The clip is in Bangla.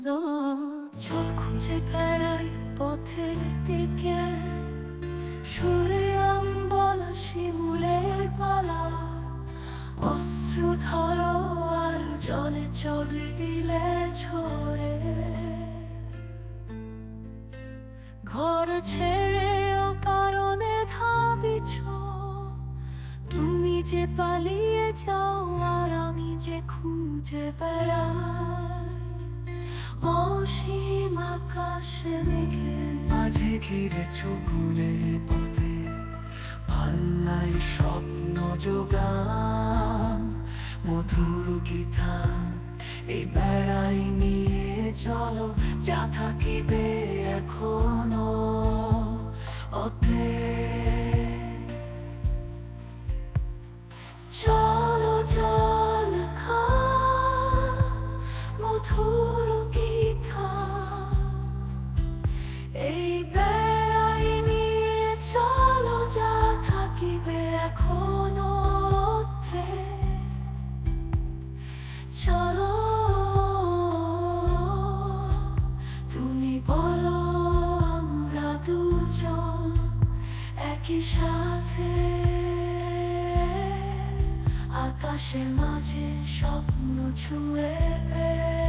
চোখ খুঁজে বেড়াই পথের দিকে, সুরে বলা শিমুলের পালা, অশ্রু ধরো আর জলে চড়ে দিলে ঝরে। ঘর ছেড়ে অকারণে ধাবিছ, তুমি যে পালিয়ে যাও আর আমি যে খুঁজে বেড়াই। অসীম আকাশে মেঘের মাঝে ঘিরেছ ঘুরে পথে, পাল্লাই স্বপ্ন যোগান মধুর গীতান। এই বেড়াই নিয়ে চলো, যা থাকিবে এখনো ওতে। চলো জল খা মধুর গীতা, এই বেড়াই নিয়ে চলো, যা থাকিবে এখনো ওতে। চলো তুমি বলো, আমরা দুজন একই সাথে আকাশের মাঝে স্বপ্ন ছুঁয়ে